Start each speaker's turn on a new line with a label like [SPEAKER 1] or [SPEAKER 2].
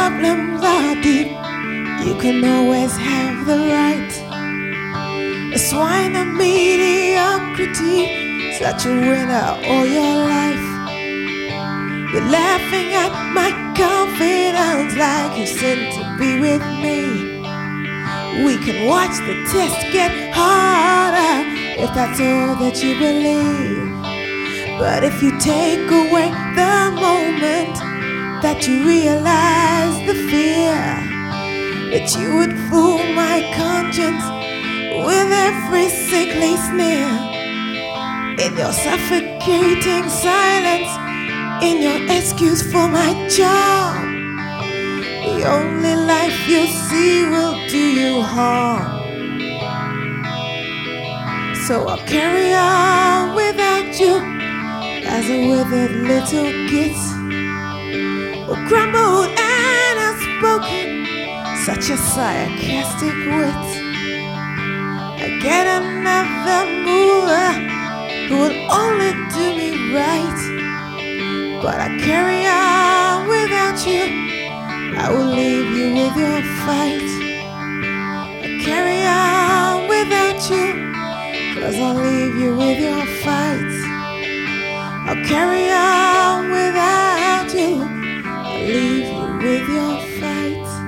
[SPEAKER 1] problems are deep, you can always have the right. A swine of mediocrity, such a winner all your life. You're laughing at my confidence like you seem to be with me. We can watch the test get harder if that's all that you believe. But if you take away the moment that you realize the fear, that you would fool my conscience with every sickly sneer. In your suffocating silence, in your excuse for my job, the only life you'll see will do you harm. So I'll carry on without you as a withered little git, crumbled and outspoken, such a sarcastic wit. I get another mover who will only do me right, but I carry on without you. I will leave you with your fight. I carry on without you, 'cause I'll leave you with your fight. I'll carry on without you, I'll leave you with your fight.